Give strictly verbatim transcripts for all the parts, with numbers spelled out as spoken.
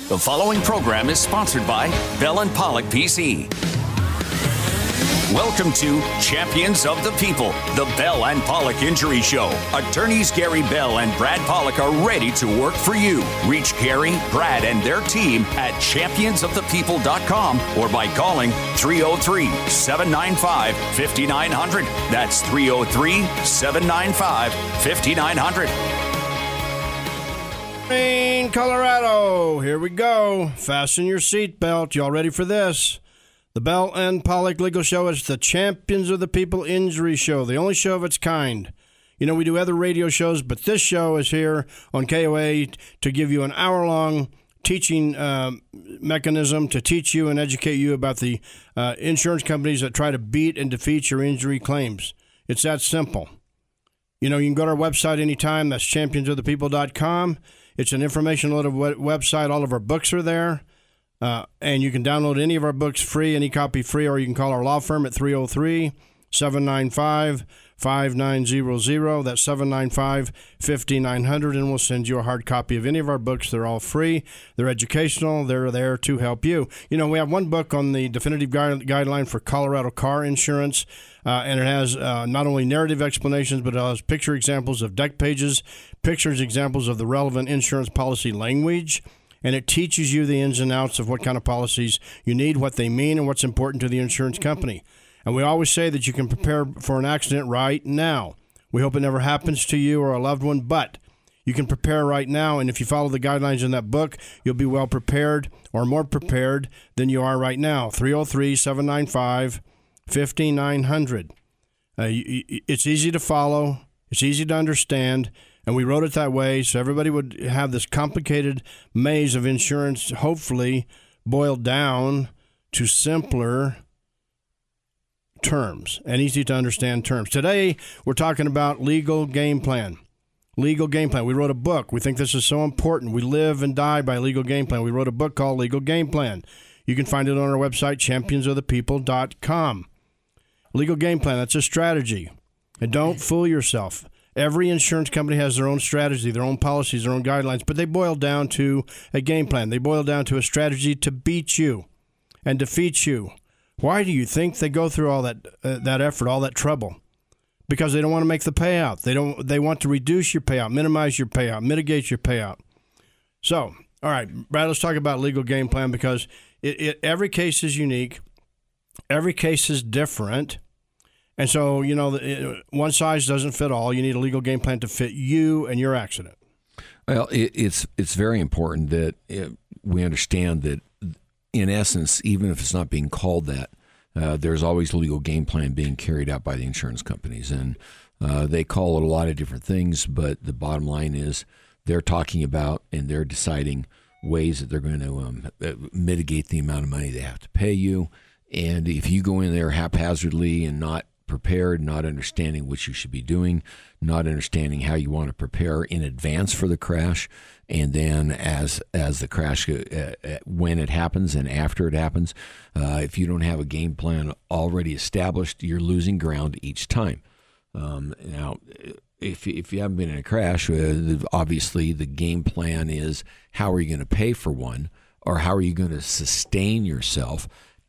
The following program is sponsored by Bell and Pollock P C. Welcome to Champions of the People, the Bell and Pollock Injury Show. Attorneys Gary Bell and Brad Pollock are ready to work for you. Reach Gary, Brad, and their team at champions of the people dot com or by calling three oh three, seven nine five, five nine zero zero. That's three oh three, seven nine five, five nine zero zero. Maine, Colorado. Here we go. Fasten your seatbelt. Y'all ready for this? The Bell and Pollock Legal Show is the Champions of the People Injury Show, the only show of its kind. You know, we do other radio shows, but this show is here on K O A to give you an hour-long teaching uh, mechanism to teach you and educate you about the uh, insurance companies that try to beat and defeat your injury claims. It's that simple. You know, you can go to our website anytime. That's champions of the people dot com. It's an information-loaded website. All of our books are there. Uh, and you can download any of our books free, any copy free, or you can call our law firm at three oh three, seven nine five, five nine zero zero. That's seven nine five, five nine zero zero, and we'll send you a hard copy of any of our books. They're all free. They're educational. They're there to help you. You know, we have one book on the definitive guide, guideline for Colorado car insurance, uh, and it has uh, not only narrative explanations, but it has picture examples of deck pages, pictures examples of the relevant insurance policy language. And it teaches you the ins and outs of what kind of policies you need, what they mean, and what's important to the insurance company. And we always say that you can prepare for an accident right now. We hope it never happens to you or a loved one, but you can prepare right now. And if you follow the guidelines in that book, you'll be well prepared or more prepared than you are right now. three oh three, seven nine five, five nine zero zero. Uh, it's easy to follow. It's easy to understand. And we wrote it that way so everybody would have this complicated maze of insurance, hopefully boiled down to simpler terms and easy to understand terms. Today, we're talking about legal game plan. Legal game plan. We wrote a book. We think this is so important. We live and die by legal game plan. We wrote a book called Legal Game Plan. You can find it on our website, champions of the people dot com. Legal game plan, that's a strategy. And don't fool yourself. Every insurance company has their own strategy, their own policies, their own guidelines, but they boil down to a game plan. They boil down to a strategy to beat you and defeat you. Why do you think they go through all that uh, that effort, all that trouble? Because they don't want to make the payout. They don't. They want to reduce your payout, minimize your payout, mitigate your payout. So, all right, Brad, let's talk about legal game plan because it, it, every case is unique. Every case is different. And so, you know, one size doesn't fit all. You need a legal game plan to fit you and your accident. Well, it, it's it's very important that it, we understand that, in essence, even if it's not being called that, uh, there's always a legal game plan being carried out by the insurance companies. And uh, they call it a lot of different things, but the bottom line is they're talking about and they're deciding ways that they're going to um, mitigate the amount of money they have to pay you. And if you go in there haphazardly and not prepared, not understanding what you should be doing, not understanding how you want to prepare in advance for the crash, and then as as the crash, uh, when it happens and after it happens, uh, if you don't have a game plan already established, you're losing ground each time. Um, now, if if you haven't been in a crash, uh, obviously the game plan is how are you going to pay for one, or how are you going to sustain yourself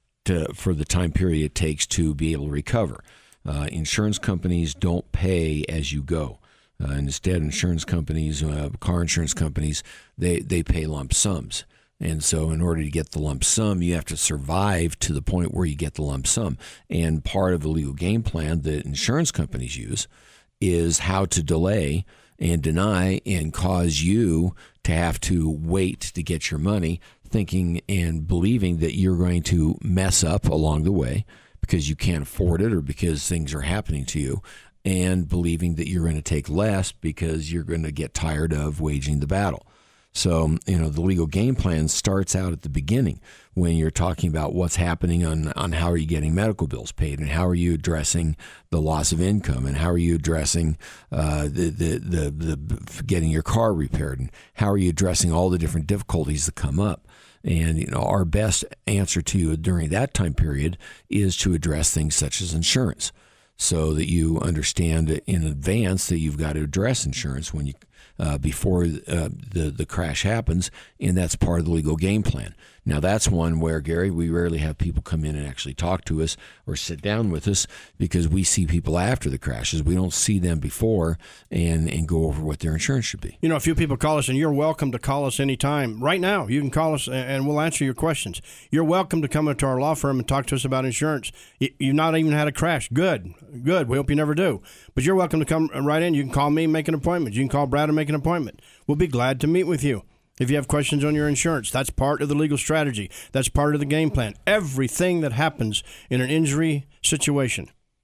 to for the time period it takes to be able to recover. Uh, insurance companies don't pay as you go. Uh, instead, insurance companies, uh, car insurance companies, they, they pay lump sums. And so in order to get the lump sum, you have to survive to the point where you get the lump sum. And part of the legal game plan that insurance companies use is how to delay and deny and cause you to have to wait to get your money, thinking and believing that you're going to mess up along the way because you can't afford it or because things are happening to you, and believing that you're going to take less because you're going to get tired of waging the battle. So, you know, the legal game plan starts out at the beginning when you're talking about what's happening on, on how are you getting medical bills paid and how are you addressing the loss of income and how are you addressing uh, the, the, the, the getting your car repaired and how are you addressing all the different difficulties that come up. And, you know, our best answer to you during that time period is to address things such as insurance, so that you understand in advance that you've got to address insurance when you uh, before uh, the, the crash happens, and that's part of the legal game plan. Now, that's one where, Gary, we rarely have people come in and actually talk to us or sit down with us because we see people after the crashes. We don't see them before and, and go over what their insurance should be. You know, a few people call us, and you're welcome to call us anytime. Right now, you can call us, and we'll answer your questions. You're welcome to come into our law firm and talk to us about insurance. You've not even had a crash. Good. Good. We hope you never do. But you're welcome to come right in. You can call me and make an appointment. You can call Brad and make an appointment. We'll be glad to meet with you. If you have questions on your insurance, that's part of the legal strategy. That's part of the game plan. Everything that happens in an injury situation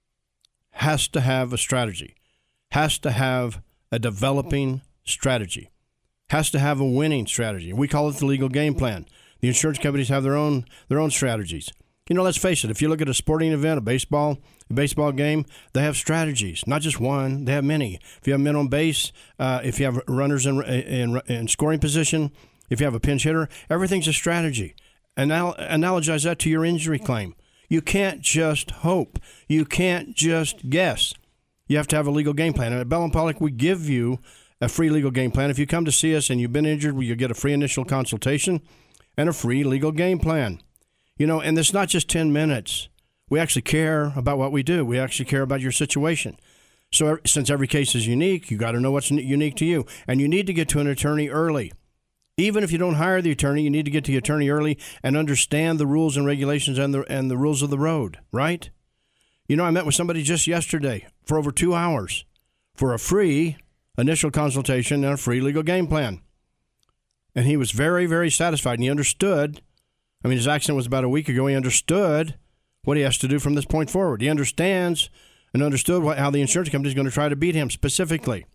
has to have a strategy, has to have a developing strategy, has to have a winning strategy. We call it the legal game plan. The insurance companies have their own their own strategies. You know, let's face it, if you look at a sporting event, a baseball a baseball game, they have strategies, not just one, they have many. If you have men on base, uh, if you have runners in, in, in scoring position, if you have a pinch hitter, everything's a strategy. Anal- analogize that to your injury claim. You can't just hope. You can't just guess. You have to have a legal game plan. And at Bell and Pollock, we give you a free legal game plan. If you come to see us and you've been injured, you'll get a free initial consultation and a free legal game plan. You know, and it's not just ten minutes. We actually care about what we do. We actually care about your situation. So since every case is unique, you got to know what's unique to you. And you need to get to an attorney early. Even if you don't hire the attorney, you need to get to the attorney early and understand the rules and regulations and the and the rules of the road, right? You know, I met with somebody just yesterday for over two hours for a free initial consultation and a free legal game plan. And he was very, very satisfied, and he understood. I mean, his accident was about a week ago. He understood what he has to do from this point forward. He understands and understood what, how the insurance company is going to try to beat him specifically.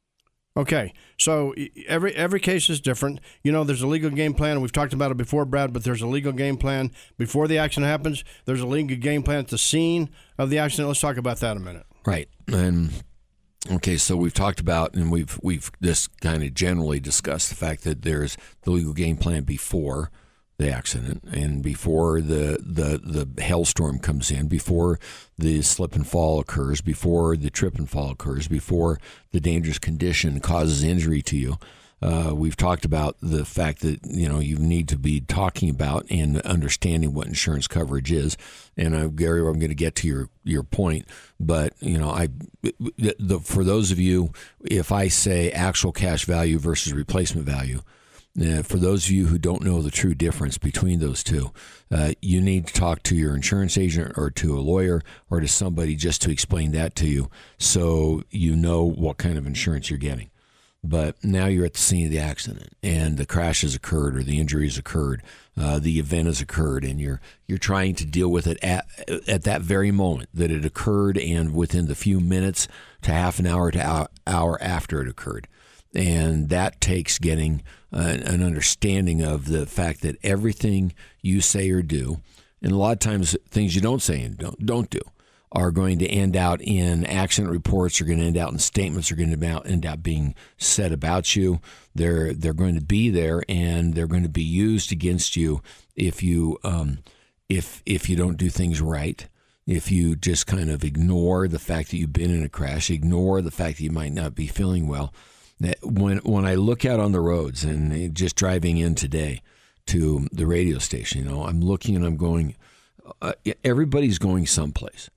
Okay, so every every case is different. You know, there's a legal game plan. We've talked about it before, Brad, but there's a legal game plan before the accident happens. There's a legal game plan at the scene of the accident. Let's talk about that a minute. Right. And okay, so we've talked about, and we've we've just kind of generally discussed the fact that there's the legal game plan before the accident and before the, the, the hailstorm comes in, before the slip and fall occurs, before the trip and fall occurs, before the dangerous condition causes injury to you. Uh, we've talked about the fact that, you know, you need to be talking about and understanding what insurance coverage is. And uh, Gary, I'm going to get to your, your point, but, you know, I the, for those of you, if I say actual cash value versus replacement value, Uh, for those of you who don't know the true difference between those two, uh, you need to talk to your insurance agent or to a lawyer or to somebody just to explain that to you so you know what kind of insurance you're getting. But now you're at the scene of the accident and the crash has occurred or the injury has occurred, uh, the event has occurred, and you're you're trying to deal with it at at that very moment that it occurred and within the few minutes to half an hour to hour after it occurred. And that takes getting uh, an understanding of the fact that everything you say or do, and a lot of times things you don't say and don't, don't do, are going to end out in accident reports, are going to end out in statements, are going to end up being said about you. They're they're going to be there, and they're going to be used against you if you um, if if you don't do things right. If you just kind of ignore the fact that you've been in a crash, ignore the fact that you might not be feeling well. When when I look out on the roads and just driving in today to the radio station, you know, I'm looking and I'm going, uh, everybody's going someplace.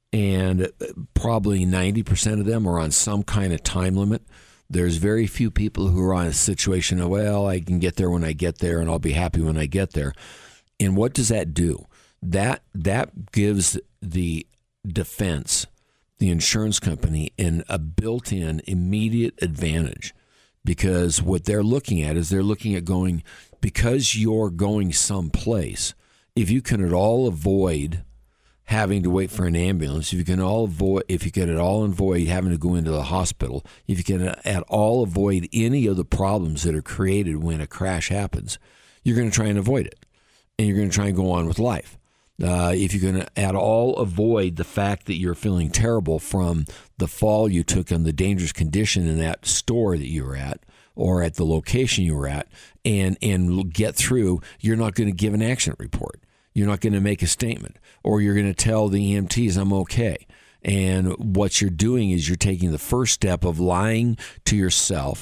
And probably ninety percent of them are on some kind of time limit. There's very few people who are on a situation of, well, I can get there when I get there and I'll be happy when I get there. And what does that do? That that gives the defense, the insurance company, in a built-in immediate advantage, because what they're looking at is they're looking at going, because you're going someplace, if you can at all avoid having to wait for an ambulance, if you can all avoid, if you can at all avoid having to go into the hospital, if you can at all avoid any of the problems that are created when a crash happens, you're going to try and avoid it, and you're going to try and go on with life. Uh, if you can at all avoid the fact that you're feeling terrible from the fall you took on the dangerous condition in that store that you were at or at the location you were at, and, and get through, you're not going to give an accident report. You're not going to make a statement, or you're going to tell the E M Ts, I'm okay. And what you're doing is you're taking the first step of lying to yourself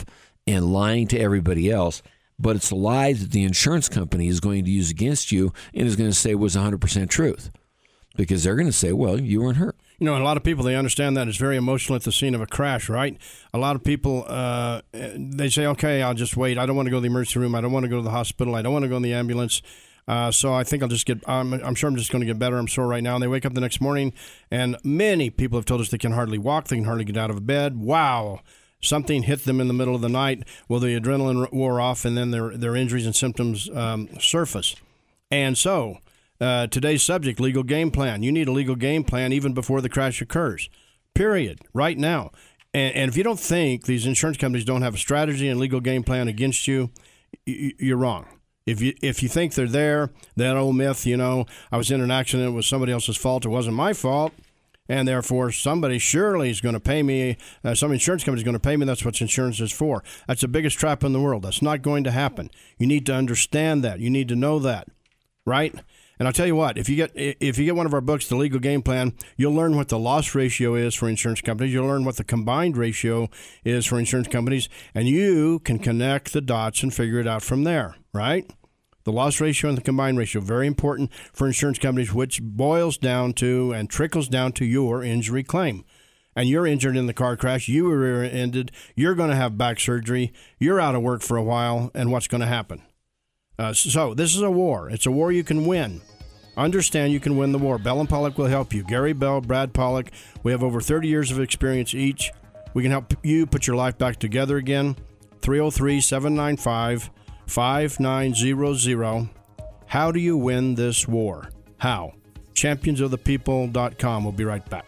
and lying to everybody else. But it's a lie that the insurance company is going to use against you and is going to say was one hundred percent truth, because they're going to say, well, you weren't hurt. You know, a lot of people, they understand that it's very emotional at the scene of a crash, right? A lot of people, uh, they say, okay, I'll just wait. I don't want to go to the emergency room. I don't want to go to the hospital. I don't want to go in the ambulance. Uh, so I think I'll just get, I'm, I'm sure I'm just going to get better. I'm sore right now. And they wake up the next morning, and many people have told us they can hardly walk. They can hardly get out of bed. Wow. Something hit them in the middle of the night. Well, the adrenaline wore off, and then their, their injuries and symptoms um, surface. And so uh, today's subject, legal game plan. You need a legal game plan even before the crash occurs, period, right now. And, and if you don't think these insurance companies don't have a strategy and legal game plan against you, you're wrong. If you if you think they're there, that old myth, you know, I was in an accident, it was somebody else's fault, it wasn't my fault, and therefore somebody surely is going to pay me, uh, some insurance company is going to pay me, that's what insurance is for. That's the biggest trap in the world. That's not going to happen. You need to understand that. You need to know that, right? And I'll tell you what, if you get if you get one of our books, The Legal Game Plan, you'll learn what the loss ratio is for insurance companies. You'll learn what the combined ratio is for insurance companies, and you can connect the dots and figure it out from there, right? The loss ratio and the combined ratio, very important for insurance companies, which boils down to and trickles down to your injury claim. And you're injured in the car crash, you were rear-ended, you're going to have back surgery, you're out of work for a while, and what's going to happen? Uh, so this is a war. It's a war you can win. Understand you can win the war. Bell and Pollock will help you. Gary Bell, Brad Pollock, we have over thirty years of experience each. We can help you put your life back together again. three oh three, seven nine five, five nine zero zero. How do you win this war? How? champions of the people dot com. We'll be right back.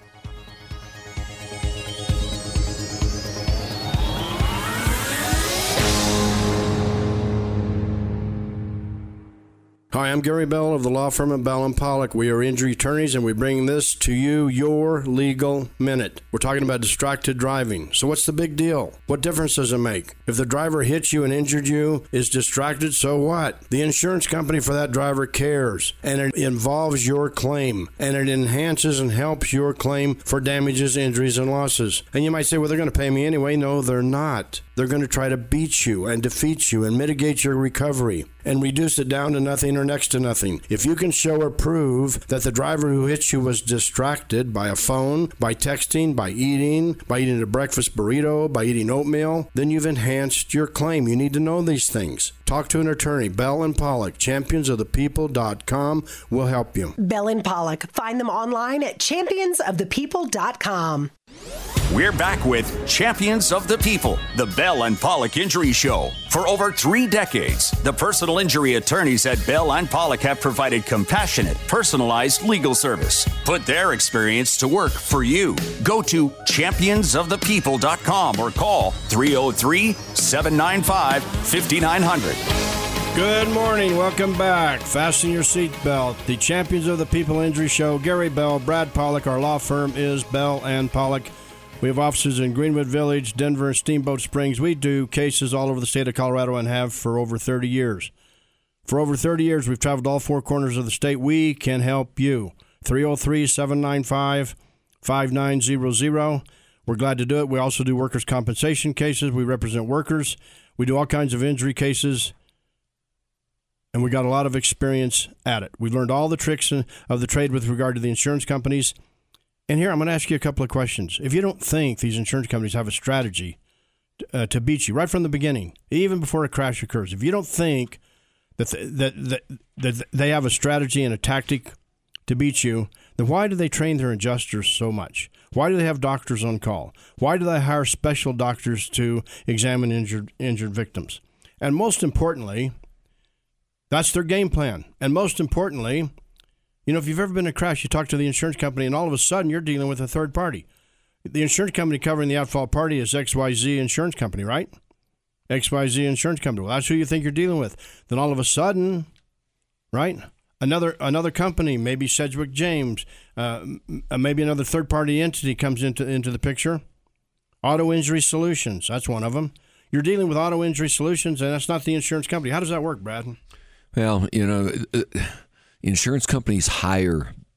Hi, I'm Gary Bell of the law firm of Bell and Pollock. We are injury attorneys, and we bring this to you, your legal minute. We're talking about distracted driving. So what's the big deal? What difference does it make? If the driver hit you and injured you, is distracted, so what? The insurance company for that driver cares, and it involves your claim, and it enhances and helps your claim for damages, injuries, and losses. And you might say, well, they're going to pay me anyway. No, they're not. They're going to try to beat you and defeat you and mitigate your recovery and reduce it down to nothing or next to nothing. If you can show or prove that the driver who hit you was distracted by a phone, by texting, by eating, by eating a breakfast burrito, by eating oatmeal, then you've enhanced your claim. You need to know these things. Talk to an attorney. Bell and Pollock, champions of the people dot com will help you. Bell and Pollock. Find them online at champions of the people dot com. We're back with Champions of the People, the Bell and Pollock Injury Show. For over three decades, the personal injury attorneys at Bell and Pollock have provided compassionate, personalized legal service. Put their experience to work for you. Go to champions of the people dot com or call three oh three, seven nine five, five nine zero zero. Good morning. Welcome back. Fasten your seatbelt. The Champions of the People Injury Show. Gary Bell, Brad Pollock. Our law firm is Bell and Pollock. We have offices in Greenwood Village, Denver, and Steamboat Springs. We do cases all over the state of Colorado and have for over thirty years. For over thirty years, we've traveled all four corners of the state. We can help you. three oh three, seven nine five, five nine zero zero. We're glad to do it. We also do workers' compensation cases. We represent workers. We do all kinds of injury cases. And we got a lot of experience at it. We've learned all the tricks of the trade with regard to the insurance companies. And here, I'm going to ask you a couple of questions. If you don't think these insurance companies have a strategy uh, to beat you right from the beginning, even before a crash occurs, if you don't think that, th- that, that, that they have a strategy and a tactic to beat you, then why do they train their adjusters so much? Why do they have doctors on call? Why do they hire special doctors to examine injured injured victims? And most importantly, that's their game plan. And most importantly, you know, if you've ever been in a crash, you talk to the insurance company, and all of a sudden you're dealing with a third party. The insurance company covering the at-fault party is X Y Z Insurance Company, right? X Y Z Insurance Company. Well, that's who you think you're dealing with. Then all of a sudden, right, another another company, maybe Sedgwick James, uh, maybe another third-party entity comes into, into the picture. Auto Injury Solutions, that's one of them. You're dealing with Auto Injury Solutions, and that's not the insurance company. How does that work, Brad? Well, you know... Uh, Insurance companies hire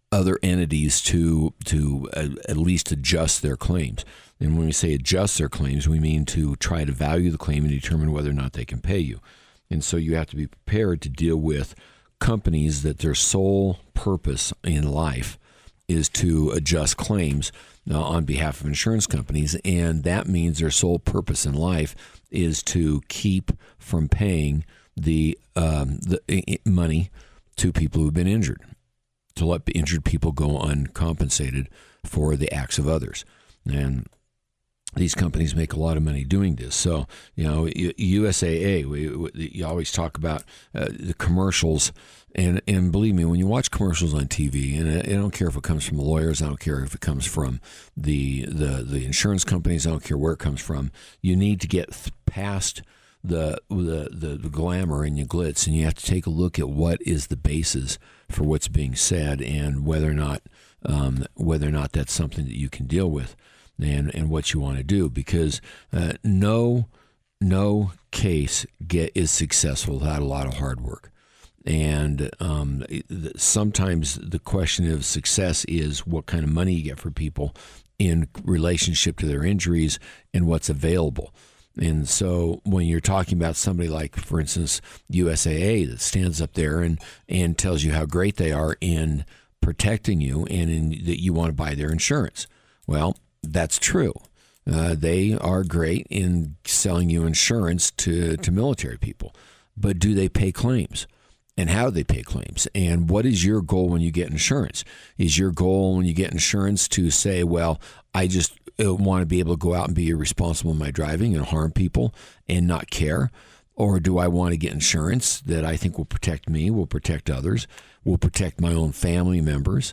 other entities to to uh, at least adjust their claims. And when we say adjust their claims, we mean to try to value the claim and determine whether or not they can pay you. And so you have to be prepared to deal with companies that their sole purpose in life is to adjust claims uh, on behalf of insurance companies. And that means their sole purpose in life is to keep from paying the, um, the I- money to people who've been injured, to let injured people go uncompensated for the acts of others. And these companies make a lot of money doing this. So, you know, U S A A, we, we, you always talk about uh, the commercials. And and believe me, when you watch commercials on T V, and I, I don't care if it comes from the lawyers, I don't care if it comes from the, the, the insurance companies, I don't care where it comes from, you need to get th- past the, the, the, the glamour and your glitz, and you have to take a look at what is the basis for what's being said and whether or not um, whether or not that's something that you can deal with. And, and what you want to do, because uh, no no case get is successful without a lot of hard work. And um, sometimes the question of success is what kind of money you get for people in relationship to their injuries and what's available. And so when you're talking about somebody like, for instance, U S A A that stands up there and, and tells you how great they are in protecting you and in, that you want to buy their insurance, well, that's true. Uh, they are great in selling you insurance to, to military people. But do they pay claims? And how do they pay claims? And what is your goal when you get insurance? Is your goal when you get insurance to say, well, I just want to be able to go out and be irresponsible in my driving and harm people and not care? Or do I want to get insurance that I think will protect me, will protect others, will protect my own family members,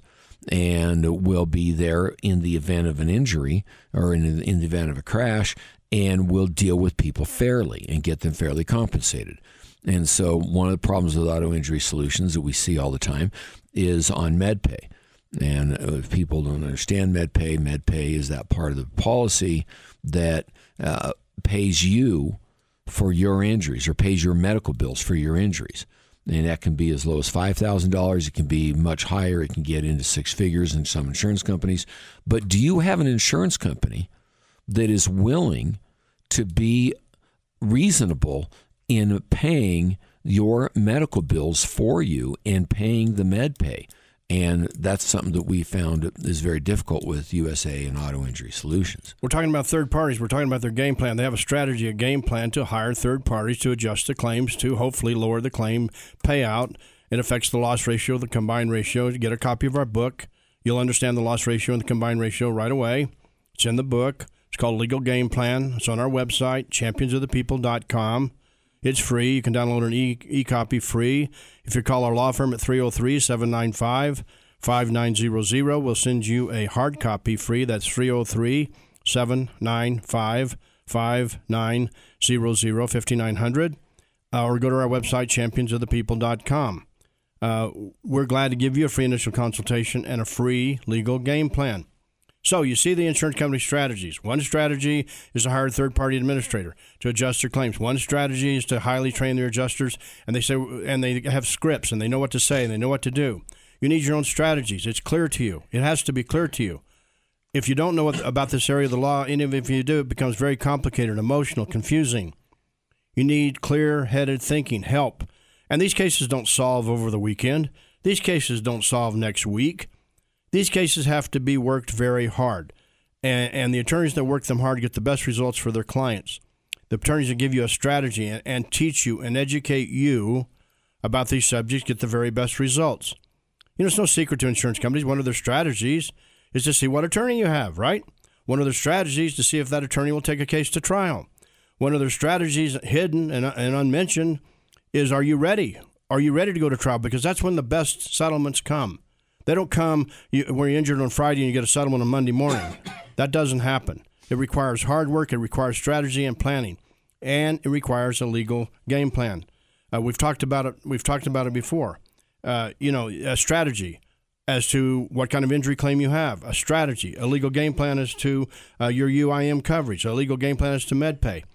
and will be there in the event of an injury or in, in the event of a crash, and will deal with people fairly and get them fairly compensated? And so one of the problems with auto injury solutions that we see all the time is on MedPay. And if people don't understand MedPay, MedPay is that part of the policy that uh, pays you for your injuries or pays your medical bills for your injuries. And that can be as low as five thousand dollars. It can be much higher. It can get into six figures in some insurance companies. But do you have an insurance company that is willing to be reasonable in paying your medical bills for you and paying the MedPay? And that's something that we found is very difficult with U S A and Auto Injury Solutions. We're talking about third parties. We're talking about their game plan. They have a strategy, a game plan to hire third parties to adjust the claims to hopefully lower the claim payout. It affects the loss ratio, the combined ratio. You get a copy of our book. You'll understand the loss ratio and the combined ratio right away. It's in the book. It's called Legal Game Plan. It's on our website, champions of the people dot com. It's free. You can download an e- e-copy free. If you call our law firm at three oh three, seven nine five, five nine zero zero, we'll send you a hard copy free. That's three oh three, seven nine five, five nine zero zero, fifty-nine hundred. Uh, or go to our website, champions of the people dot com. Uh, we're glad to give you a free initial consultation and a free legal game plan. So you see the insurance company strategies. One strategy is to hire a third-party administrator to adjust their claims. One strategy is to highly train their adjusters, and they say, and they have scripts, and they know what to say, and they know what to do. You need your own strategies. It's clear to you. It has to be clear to you. If you don't know what, about this area of the law, and if you do, it becomes very complicated, emotional, confusing. You need clear-headed thinking, help. And these cases don't solve over the weekend. These cases don't solve next week. These cases have to be worked very hard, and, and the attorneys that work them hard get the best results for their clients. The attorneys that give you a strategy and, and teach you and educate you about these subjects get the very best results. You know, it's no secret to insurance companies. One of their strategies is to see what attorney you have, right? One of their strategies to see if that attorney will take a case to trial. One of their strategies, hidden and, and unmentioned, is are you ready? Are you ready to go to trial? Because that's when the best settlements come. They don't come you, where you're injured on Friday and you get a settlement on Monday morning. That doesn't happen. It requires hard work. It requires strategy and planning, and it requires a legal game plan. Uh, we've talked about it. We've talked about it before. Uh, you know, a strategy as to what kind of injury claim you have. A strategy, a legal game plan as to uh, your U I M coverage. A legal game plan as to MedPay.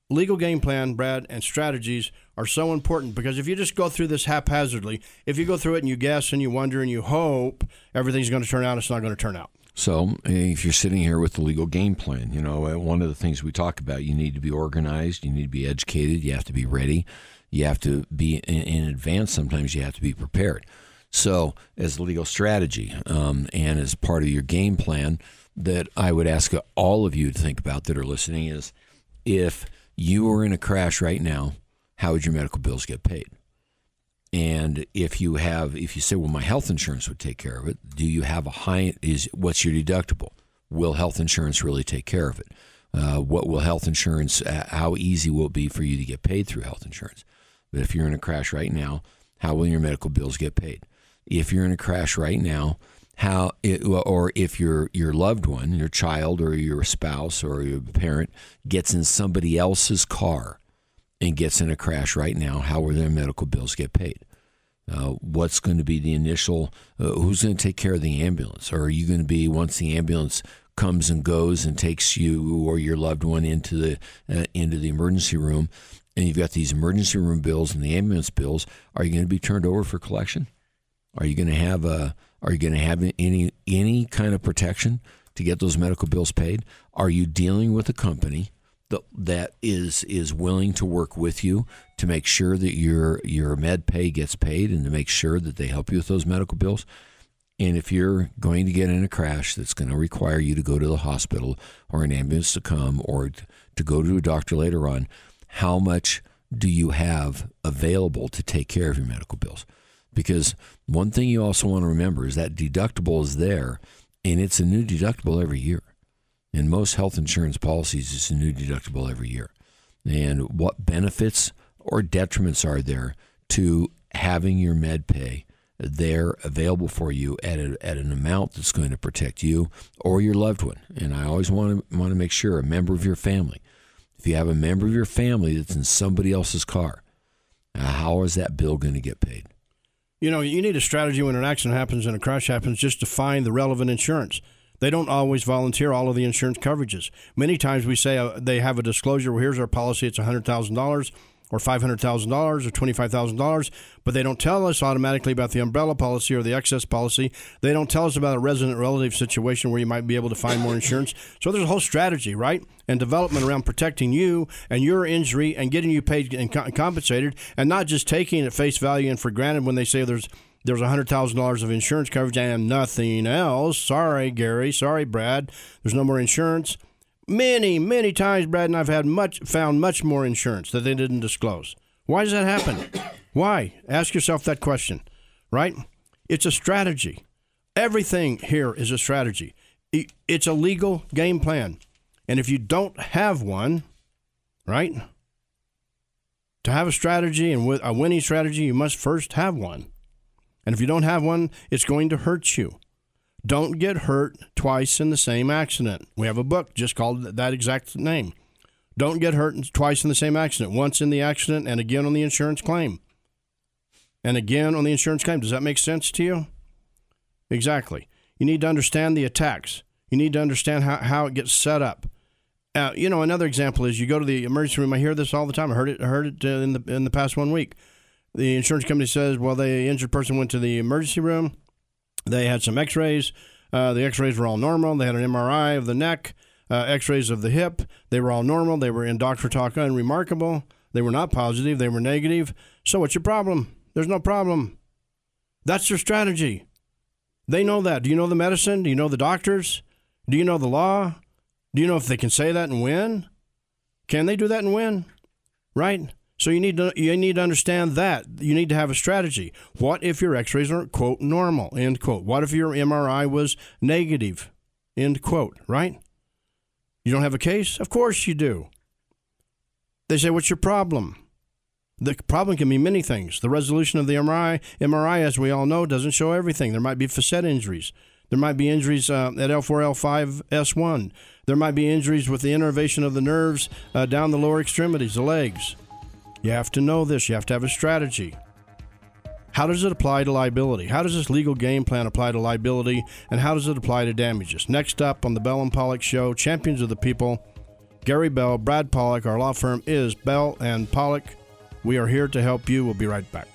legal game plan, Brad, and strategies are so important, because if you just go through this haphazardly, if you go through it and you guess and you wonder and you hope everything's going to turn out, it's not going to turn out. So if you're sitting here with the legal game plan, you know, one of the things we talk about, you need to be organized, you need to be educated, you have to be ready, you have to be in, in advance. Sometimes you have to be prepared. So as legal strategy um, and as part of your game plan that I would ask all of you to think about that are listening is, if you were in a crash right now, how would your medical bills get paid? And if you have, if you say, well, my health insurance would take care of it, do you have a high, is what's your deductible? Will health insurance really take care of it? Uh, what will health insurance, uh, how easy will it be for you to get paid through health insurance? But if you're in a crash right now, how will your medical bills get paid? If you're in a crash right now, how, it, or if your your loved one, your child or your spouse or your parent gets in somebody else's car and gets in a crash right now, how will their medical bills get paid? Uh, what's going to be the initial, uh, who's going to take care of the ambulance? Or are you going to be, once the ambulance comes and goes and takes you or your loved one into the uh, into the emergency room, and you've got these emergency room bills and the ambulance bills, are you going to be turned over for collection? Are you going to have a, are you going to have any any kind of protection to get those medical bills paid? Are you dealing with a company that that is is willing to work with you to make sure that your your med pay gets paid and to make sure that they help you with those medical bills? And if you're going to get in a crash that's going to require you to go to the hospital or an ambulance to come or to go to a doctor later on, how much do you have available to take care of your medical bills? Because one thing you also want to remember is that deductible is there, and it's a new deductible every year. In most health insurance policies, it's a new deductible every year. And what benefits or detriments are there to having your med pay there available for you at a, at an amount that's going to protect you or your loved one? And I always want to want to make sure a member of your family. If you have a member of your family that's in somebody else's car, how is that bill going to get paid? You know, you need a strategy when an accident happens and a crash happens just to find the relevant insurance. They don't always volunteer all of the insurance coverages. Many times we say uh, they have a disclosure, well, here's our policy, it's one hundred thousand dollars or five hundred thousand dollars or twenty-five thousand dollars, but they don't tell us automatically about the umbrella policy or the excess policy. They don't tell us about a resident relative situation where you might be able to find more insurance. So there's a whole strategy, right, and development around protecting you and your injury and getting you paid and co- compensated, and not just taking it at face value and for granted when they say there's there's one hundred thousand dollars of insurance coverage and nothing else. Sorry, Gary. Sorry, Brad. There's no more insurance. Many, many times, Brad and I've had much found much more insurance that they didn't disclose. Why does that happen? Why? Ask yourself that question, right? It's a strategy. Everything here is a strategy. It's a legal game plan. And if you don't have one, right, to have a strategy and with a winning strategy, you must first have one. And if you don't have one, it's going to hurt you. Don't get hurt twice in the same accident. We have a book just called that exact name. Don't get hurt twice in the same accident. Once in the accident and again on the insurance claim. And again on the insurance claim. Does that make sense to you? Exactly. You need to understand the attacks. You need to understand how, how it gets set up. Uh, you know, another example is you go to the emergency room. I hear this all the time. I heard it, I heard it uh, in the in the past one week. The insurance company says, well, the injured person went to the emergency room. They had some x-rays. Uh, the x-rays were all normal. They had an M R I of the neck, uh, x-rays of the hip. They were all normal. They were in doctor talk unremarkable. They were not positive. They were negative. So what's your problem? There's no problem. That's their strategy. They know that. Do you know the medicine? Do you know the doctors? Do you know the law? Do you know if they can say that and win? Can they do that and win? Right? So you need to you need to understand that. You need to have a strategy. What if your x-rays are, quote, normal, end quote? What if your M R I was negative, end quote, right? You don't have a case? Of course you do. They say, what's your problem? The problem can be many things. The resolution of the M R I, M R I, as we all know, doesn't show everything. There might be facet injuries. There might be injuries uh, at L four, L five, S one. There might be injuries with the innervation of the nerves uh, down the lower extremities, the legs. You have to know this. You have to have a strategy. How does it apply to liability? How does this legal game plan apply to liability? And how does it apply to damages? Next up on the Bell and Pollock Show, Champions of the People, Gary Bell, Brad Pollock. Our law firm is Bell and Pollock. We are here to help you. We'll be right back.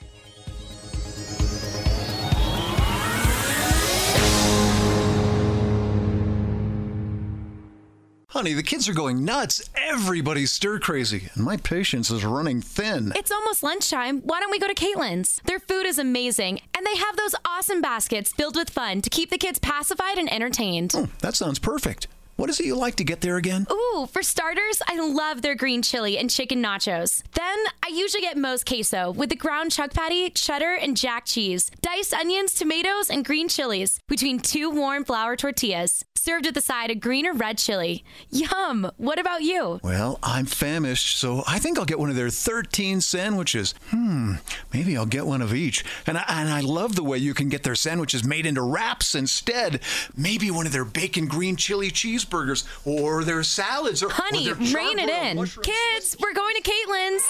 Honey, the kids are going nuts. Everybody's stir crazy, and my patience is running thin. It's almost lunchtime. Why don't we go to Caitlin's? Their food is amazing, and they have those awesome baskets filled with fun to keep the kids pacified and entertained. Oh, that sounds perfect. What is it you like to get there again? Ooh, for starters, I love their green chili and chicken nachos. Then, I usually get Moe's queso with the ground chuck patty, cheddar, and jack cheese, diced onions, tomatoes, and green chilies between two warm flour tortillas, served with a side of green or red chili. Yum! What about you? Well, I'm famished, so I think I'll get one of their thirteen sandwiches. Hmm, maybe I'll get one of each. And I, and I love the way you can get their sandwiches made into wraps instead. Maybe one of their bacon green chili cheeseburgers, or their salads, or Honey, or their rein it in. Kids, we're going to Caitlin's.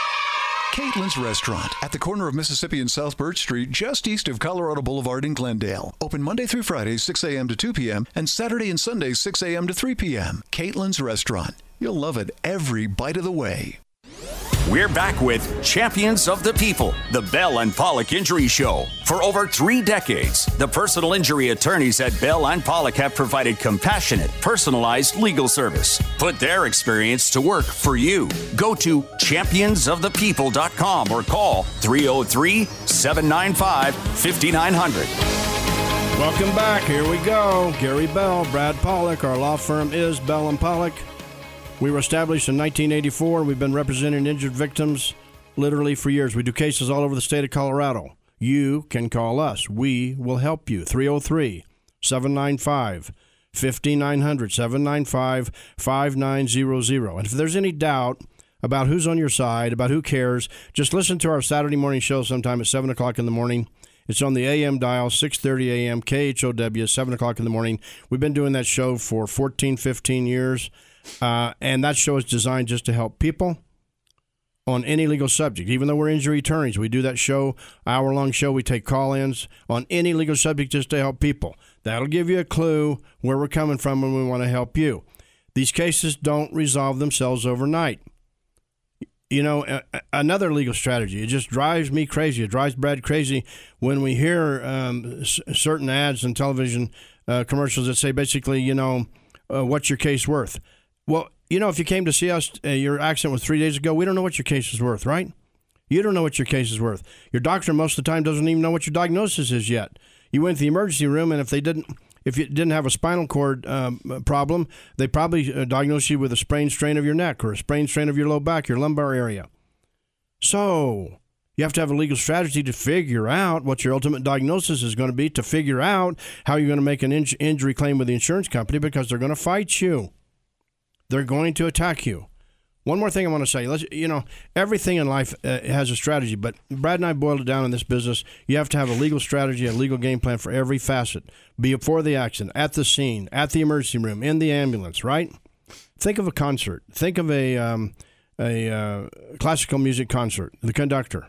Caitlin's Restaurant at the corner of Mississippi and South Birch Street, just east of Colorado Boulevard in Glendale. Open Monday through Friday, six a.m. to two p.m., and Saturday and Sunday, six a.m. to three p.m. Caitlin's Restaurant. You'll love it every bite of the way. We're back with Champions of the People, the Bell and Pollock Injury Show. For over three decades, the personal injury attorneys at Bell and Pollock have provided compassionate, personalized legal service. Put their experience to work for you. Go to champions of the people dot com or call three oh three, seven nine five, five nine zero zero. Welcome back. Here we go. Gary Bell, Brad Pollock. Our law firm is Bell and Pollock. We were established in nineteen eighty-four. We've been representing injured victims literally for years. We do cases all over the state of Colorado. You can call us. We will help you. three oh three, seven nine five, five nine zero zero, seven nine five, five nine zero zero. And if there's any doubt about who's on your side, about who cares, just listen to our Saturday morning show sometime at seven o'clock in the morning. It's on the A M dial, six thirty a.m., K H O W, seven o'clock in the morning. We've been doing that show for fourteen, fifteen years. Uh, and that show is designed just to help people on any legal subject. Even though we're injury attorneys, we do that show, hour-long show. We take call-ins on any legal subject just to help people. That'll give you a clue where we're coming from when we want to help you. These cases don't resolve themselves overnight. You know, a- another legal strategy, it just drives me crazy. It drives Brad crazy when we hear um, s- certain ads and television uh, commercials that say basically, you know, uh, what's your case worth? Well, you know, if you came to see us, uh, your accident was three days ago, we don't know what your case is worth, right? You don't know what your case is worth. Your doctor most of the time doesn't even know what your diagnosis is yet. You went to the emergency room, and if they didn't, if you didn't have a spinal cord um, problem, they probably uh, diagnosed you with a sprained strain of your neck or a sprained strain of your low back, your lumbar area. So you have to have a legal strategy to figure out what your ultimate diagnosis is going to be, to figure out how you're going to make an in- injury claim with the insurance company, because they're going to fight you. They're going to attack you. One more thing I want to say. Let's, you know, everything in life uh, has a strategy, but Brad and I boiled it down in this business. You have to have a legal strategy, a legal game plan for every facet. Be it before the accident, at the scene, at the emergency room, in the ambulance, right? Think of a concert. Think of a um, a uh, classical music concert. The conductor.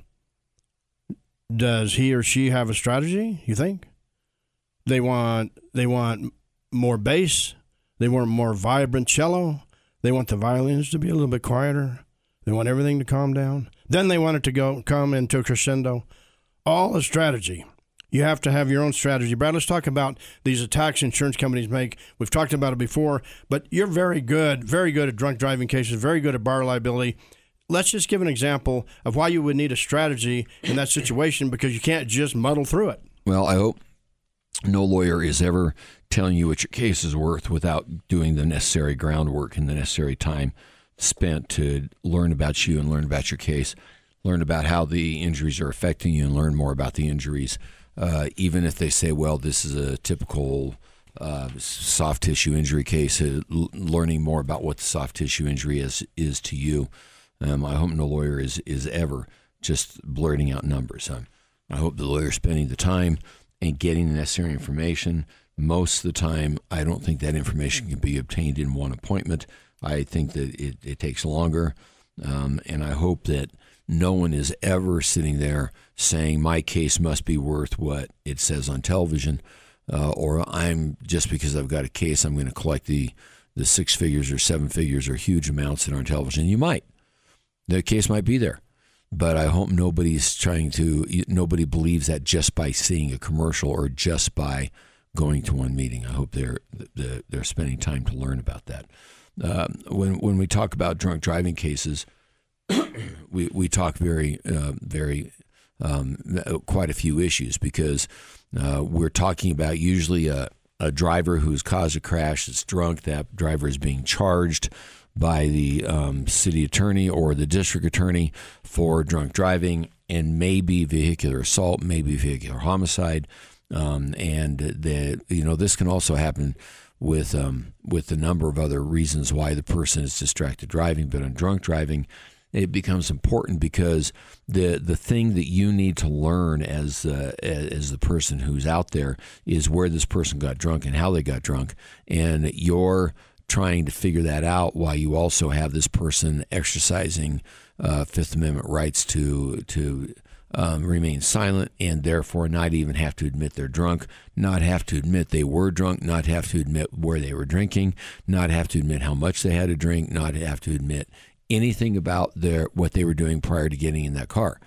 Does he or she have a strategy, you think? They want they want more bass. They want more vibrant cello. They want the violins to be a little bit quieter. They want everything to calm down. Then they want it to go come into a crescendo. All a strategy. You have to have your own strategy. Brad, let's talk about these attacks insurance companies make. We've talked about it before, but you're very good, very good at drunk driving cases, very good at bar liability. Let's just give an example of why you would need a strategy in that situation, because you can't just muddle through it. Well, I hope no lawyer is ever telling you what your case is worth without doing the necessary groundwork and the necessary time spent to learn about you and learn about your case, learn about how the injuries are affecting you, and learn more about the injuries. Uh, even if they say, well, this is a typical uh, soft tissue injury case, uh, l- learning more about what the soft tissue injury is is to you. Um, I hope no lawyer is, is ever just blurting out numbers. Um, I hope the lawyer is spending the time and getting the necessary information. Most of the time, I don't think that information can be obtained in one appointment. I think that it, it takes longer, um, and I hope that no one is ever sitting there saying my case must be worth what it says on television, uh, or I'm just because I've got a case, I'm going to collect the the six figures or seven figures or huge amounts that are on television. You might. The case might be there. But I hope nobody's trying to, nobody believes that just by seeing a commercial or just by going to one meeting. I hope they're they're spending time to learn about that. Um, when when we talk about drunk driving cases, we we talk very uh, very um, quite a few issues because uh, we're talking about usually a, a driver who's caused a crash that's drunk. That driver is being charged by the um, city attorney or the district attorney for drunk driving and maybe vehicular assault, maybe vehicular homicide, um, and the you know this can also happen with um, with a number of other reasons why the person is distracted driving. But on drunk driving, it becomes important because the the thing that you need to learn as uh, as the person who's out there is where this person got drunk and how they got drunk, and you're trying to figure that out while you also have this person exercising uh, Fifth Amendment rights to to um, remain silent and therefore not even have to admit they're drunk, not have to admit they were drunk, not have to admit where they were drinking, not have to admit how much they had to drink, not have to admit anything about their what they were doing prior to getting in that car.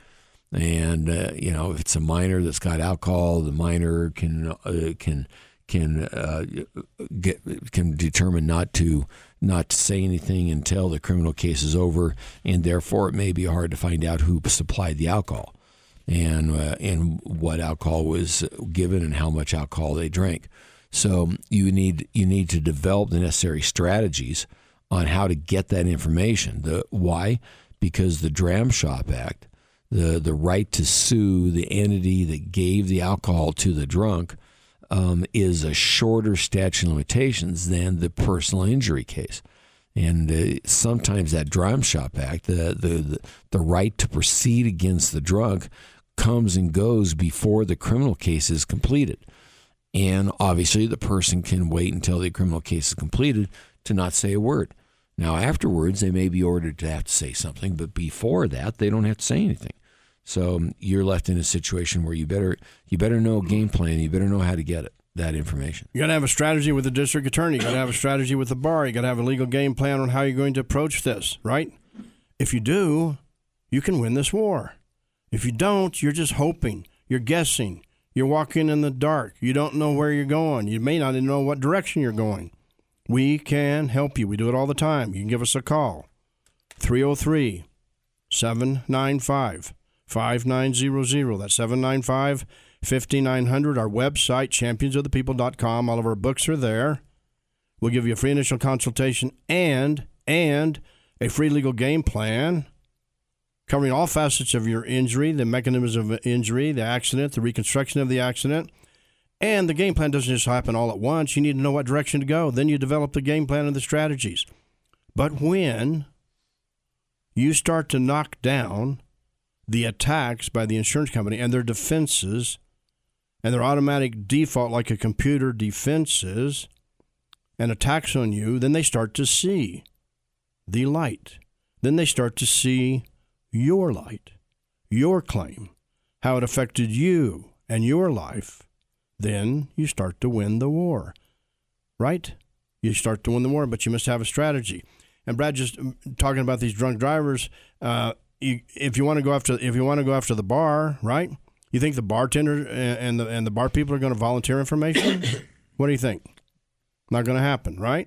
And uh, you know, if it's a minor that's got alcohol, the minor can uh, can. can uh, get can determine not to not to say anything until the criminal case is over, and therefore it may be hard to find out who supplied the alcohol and uh, and what alcohol was given and how much alcohol they drank. So you need you need to develop the necessary strategies on how to get that information. The why? Because the Dram Shop Act, the the right to sue the entity that gave the alcohol to the drunk, Um, is a shorter statute of limitations than the personal injury case. And uh, sometimes that Dram Shop Act, the, the, the, the right to proceed against the drunk, comes and goes before the criminal case is completed. And obviously the person can wait until the criminal case is completed to not say a word. Now afterwards, they may be ordered to have to say something, but before that, they don't have to say anything. So you're left in a situation where you better you better know a game plan. You better know how to get it, that information. You got to have a strategy with the district attorney. You got to have a strategy with the bar. You got to have a legal game plan on how you're going to approach this, right? If you do, you can win this war. If you don't, you're just hoping. You're guessing. You're walking in the dark. You don't know where you're going. You may not even know what direction you're going. We can help you. We do it all the time. You can give us a call. three oh three, seven nine five, five nine zero zero. That's seven nine five, five nine zero zero. Our website, champions of the people dot com. All of our books are there. We'll give you a free initial consultation and and a free legal game plan covering all facets of your injury, the mechanisms of injury, the accident, the reconstruction of the accident. And the game plan doesn't just happen all at once. You need to know what direction to go. Then you develop the game plan and the strategies. But when you start to knock down the attacks by the insurance company and their defenses and their automatic default, like a computer defenses and attacks on you, then they start to see the light. Then they start to see your light, your claim, how it affected you and your life. Then you start to win the war, right? You start to win the war, but you must have a strategy. And Brad, just talking about these drunk drivers, uh, You, if you want to go after if you want to go after the bar, right? You think the bartender and the and the bar people are going to volunteer information? What do you think? Not going to happen, right?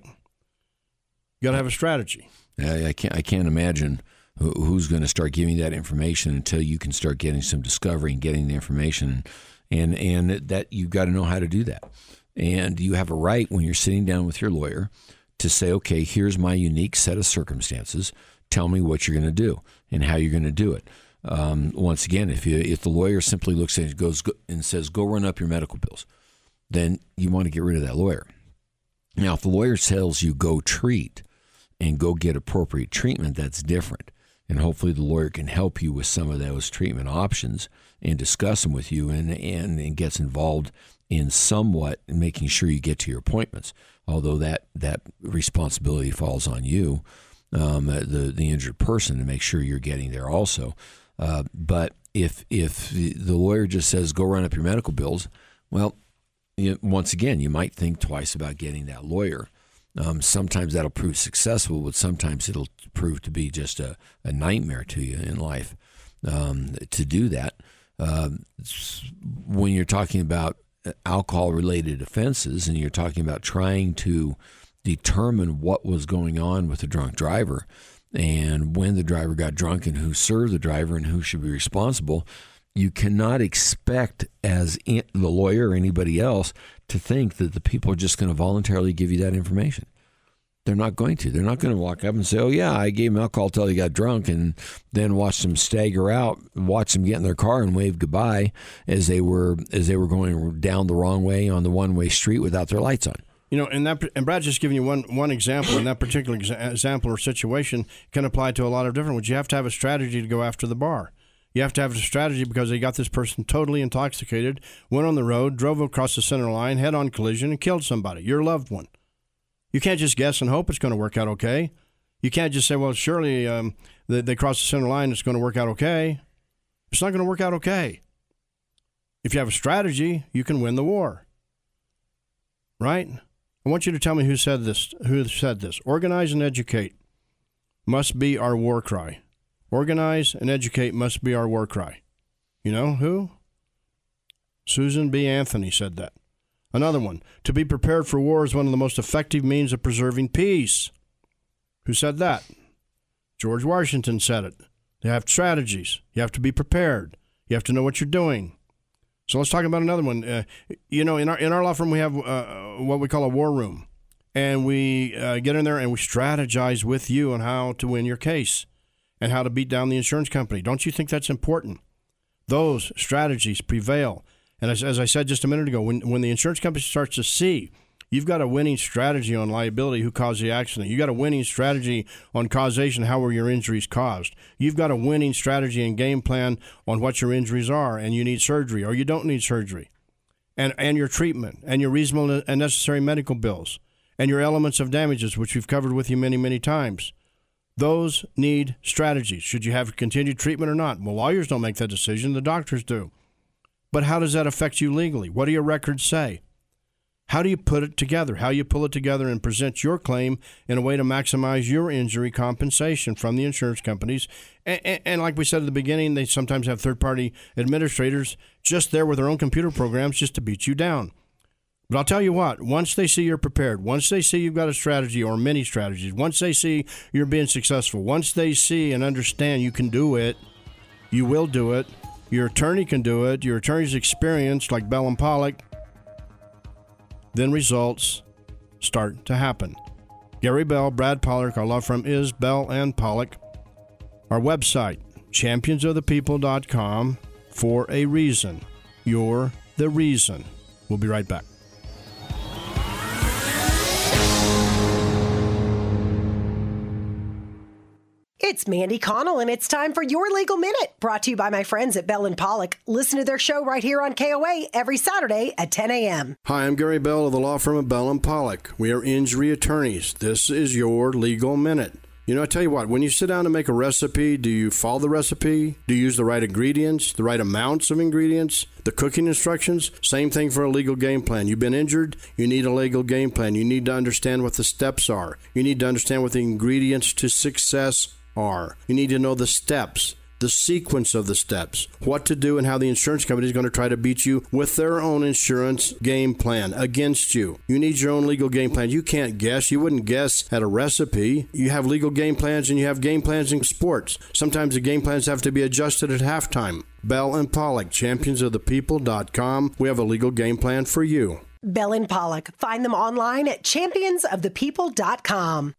You got to have a strategy. I, I can't I can't imagine who, who's going to start giving that information until you can start getting some discovery and getting the information, and and that you've got to know how to do that. And you have a right when you're sitting down with your lawyer to say, okay, here's my unique set of circumstances. Tell me what you're going to do and how you're going to do it. Um, once again, if you if the lawyer simply looks at it and goes and says, go run up your medical bills, then you want to get rid of that lawyer. Now, if the lawyer tells you go treat and go get appropriate treatment, that's different. And hopefully the lawyer can help you with some of those treatment options and discuss them with you and, and, and gets involved in somewhat making sure you get to your appointments, although that, that responsibility falls on you. Um, the the injured person to make sure you're getting there also. Uh, but if if the lawyer just says go run up your medical bills, well, you, once again you might think twice about getting that lawyer. Um, sometimes that'll prove successful, but sometimes it'll prove to be just a, a nightmare to you in life um, to do that. Uh, when you're talking about alcohol-related offenses and you're talking about trying to determine what was going on with the drunk driver and when the driver got drunk and who served the driver and who should be responsible, you cannot expect as in, the lawyer or anybody else to think that the people are just going to voluntarily give you that information. They're not going to. They're not going to walk up and say, oh, yeah, I gave him alcohol till he got drunk, and then watch them stagger out, watch them get in their car and wave goodbye as they were as they were going down the wrong way on the one-way street without their lights on. You know, and that and Brad's just giving you one one example. In that particular exa- example or situation can apply to a lot of different ones. You have to have a strategy to go after the bar. You have to have a strategy because they got this person totally intoxicated, went on the road, drove across the center line, head-on collision, and killed somebody, your loved one. You can't just guess and hope it's going to work out okay. You can't just say, well, surely um, they, they crossed the center line, it's going to work out okay. It's not going to work out okay. If you have a strategy, you can win the war. Right? I want you to tell me who said this. Who said this? Organize and educate must be our war cry. Organize and educate must be our war cry. You know who? Susan B. Anthony said that. Another one, to be prepared for war is one of the most effective means of preserving peace. Who said that? George Washington said it. You have strategies. You have to be prepared. You have to know what you're doing. So let's talk about another one. Uh, you know, in our in our law firm, we have uh, what we call a war room. And we uh, get in there and we strategize with you on how to win your case and how to beat down the insurance company. Don't you think that's important? Those strategies prevail. And as, as I said just a minute ago, when when the insurance company starts to see you've got a winning strategy on liability, who caused the accident, you've got a winning strategy on causation, how were your injuries caused, you've got a winning strategy and game plan on what your injuries are, and you need surgery or you don't need surgery, and, and your treatment, and your reasonable and necessary medical bills, and your elements of damages, which we've covered with you many, many times. Those need strategies. Should you have continued treatment or not? Well, lawyers don't make that decision. The doctors do. But how does that affect you legally? What do your records say? How do you put it together? How you pull it together and present your claim in a way to maximize your injury compensation from the insurance companies. And, and, and like we said at the beginning, they sometimes have third-party administrators just there with their own computer programs just to beat you down. But I'll tell you what, once they see you're prepared, once they see you've got a strategy or many strategies, once they see you're being successful, once they see and understand you can do it, you will do it, your attorney can do it, your attorney's experienced like Bell and Pollock, then results start to happen. Gary Bell, Brad Pollock, our law firm is Bell and Pollock. Our website, champions of the people dot com, for a reason. You're the reason. We'll be right back. It's Mandy Connell, and it's time for Your Legal Minute, brought to you by my friends at Bell and Pollock. Listen to their show right here on K O A every Saturday at ten a.m. Hi, I'm Gary Bell of the law firm of Bell and Pollock. We are injury attorneys. This is Your Legal Minute. You know, I tell you what, when you sit down to make a recipe, do you follow the recipe? Do you use the right ingredients, the right amounts of ingredients, the cooking instructions? Same thing for a legal game plan. You've been injured, you need a legal game plan. You need to understand what the steps are. You need to understand what the ingredients to success are. You need to know the steps, the sequence of the steps, what to do, and how the insurance company is going to try to beat you with their own insurance game plan against you. You need your own legal game plan. You can't guess. You wouldn't guess at a recipe. You have legal game plans and you have game plans in sports. Sometimes the game plans have to be adjusted at halftime. Bell and Pollock, champions of the people dot com. We have a legal game plan for you. Bell and Pollock. Find them online at champions of the people dot com.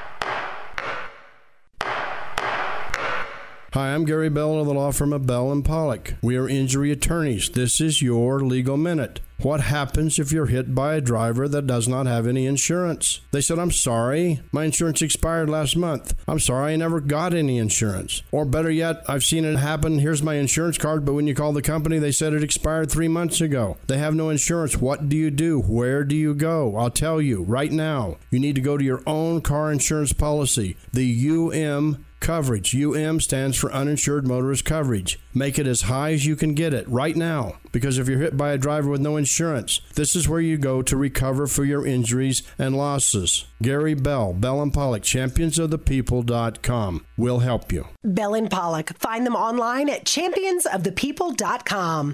Hi, I'm Gary Bell of the law firm of Bell and Pollock. We are injury attorneys. This is Your Legal Minute. What happens if you're hit by a driver that does not have any insurance? They said, I'm sorry, my insurance expired last month. I'm sorry, I never got any insurance. Or better yet, I've seen it happen. Here's my insurance card, but when you call the company, they said it expired three months ago. They have no insurance. What do you do? Where do you go? I'll tell you right now. You need to go to your own car insurance policy, the U M Coverage. U M stands for uninsured motorist coverage. Make it as high as you can get it right now, because if you're hit by a driver with no insurance, this is where you go to recover for your injuries and losses. Gary Bell, Bell and Pollock, champions of the people dot com will help you. Bell and Pollock. Find them online at champions of the people dot com.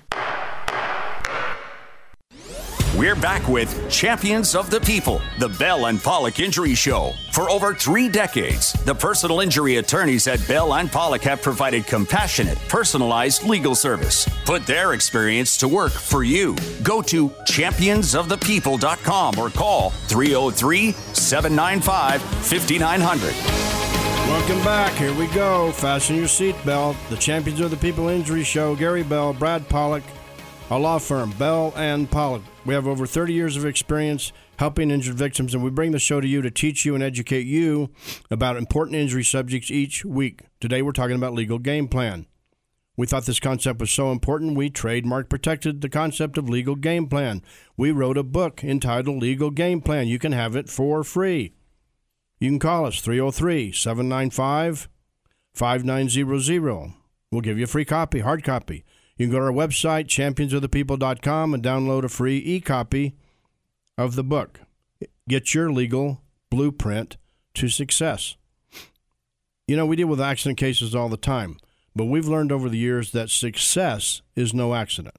We're back with Champions of the People, the Bell and Pollock Injury Show. For over three decades, the personal injury attorneys at Bell and Pollock have provided compassionate, personalized legal service. Put their experience to work for you. Go to champions of the people dot com or call three oh three, seven nine five, five nine zero zero. Welcome back. Here we go. Fasten your seatbelt. The Champions of the People Injury Show. Gary Bell, Brad Pollock, a law firm, Bell and Pollock. We have over thirty years of experience helping injured victims, and we bring the show to you to teach you and educate you about important injury subjects each week. Today we're talking about legal game plan. We thought this concept was so important, we trademark protected the concept of legal game plan. We wrote a book entitled Legal Game Plan. You can have it for free. You can call us, three oh three, seven nine five, five nine zero zero. We'll give you a free copy, hard copy. You can go to our website, champions of the people dot com, and download a free e-copy of the book. Get your legal blueprint to success. You know, we deal with accident cases all the time, but we've learned over the years that success is no accident.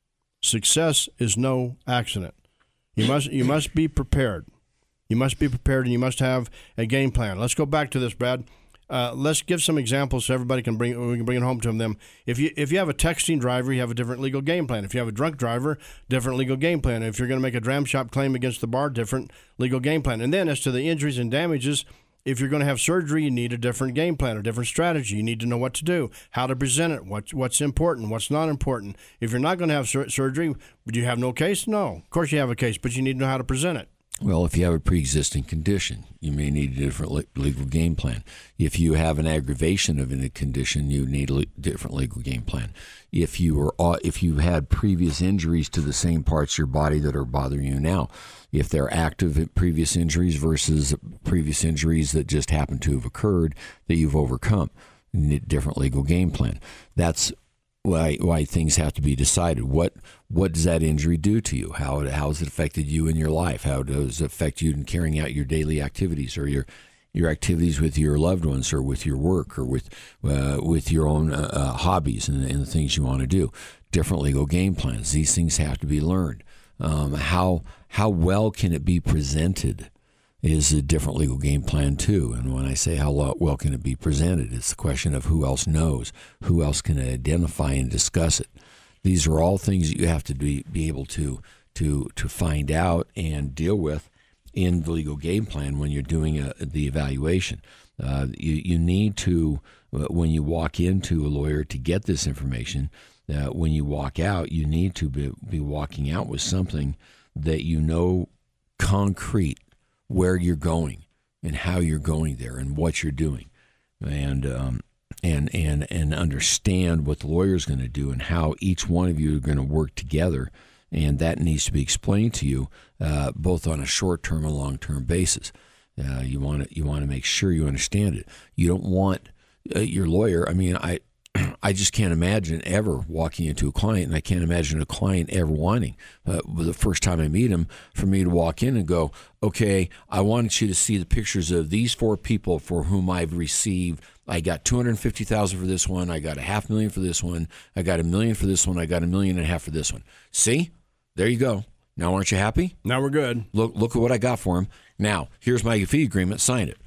Success is no accident. You must you must be prepared. You must be prepared, and you must have a game plan. Let's go back to this, Brad. Uh, let's give some examples so everybody can bring we can bring it home to them. If you if you have a texting driver, you have a different legal game plan. If you have a drunk driver, different legal game plan. If you're going to make a dram shop claim against the bar, different legal game plan. And then as to the injuries and damages, if you're going to have surgery, you need a different game plan, a different strategy. You need to know what to do, how to present it, what, what's important, what's not important. If you're not going to have sur- surgery, do you have no case? No. Of course you have a case, but you need to know how to present it. Well, if you have a pre-existing condition, you may need a different le- legal game plan. If you have an aggravation of a condition, you need a le- different legal game plan. If you were, uh, if you had previous injuries to the same parts of your body that are bothering you now, if they're active previous injuries versus previous injuries that just happen to have occurred that you've overcome, you need a different legal game plan. That's why why things have to be decided. What what does that injury do to you? How how has it affected you in your life? How does it affect you in carrying out your daily activities or your your activities with your loved ones or with your work or with uh, with your own uh, uh, hobbies and, and the things you want to do? Different legal game plans. These things have to be learned. Um, how how well can it be presented is a different legal game plan too. And when I say how well can it be presented, it's the question of who else knows, who else can identify and discuss it. These are all things that you have to be, be able to to to find out and deal with in the legal game plan when you're doing a, the evaluation. Uh, you, you need to, uh, when you walk into a lawyer to get this information, uh, when you walk out, you need to be, be walking out with something that you know concrete where you're going and how you're going there and what you're doing, and um, and and and understand what the lawyer's going to do and how each one of you are going to work together, and that needs to be explained to you uh, both on a short-term and long-term basis. Uh, you want to you want to make sure you understand it. You don't want uh, your lawyer. I mean, I. I just can't imagine ever walking into a client, and I can't imagine a client ever wanting, uh, the first time I meet him, for me to walk in and go, okay, I wanted you to see the pictures of these four people for whom I've received. I got two hundred fifty thousand dollars for this one. I got a half million for this one. I got a million for this one. I got a million and a half for this one. See? There you go. Now, aren't you happy? Now we're good. Look, look at what I got for him. Now, here's my fee agreement. Sign it.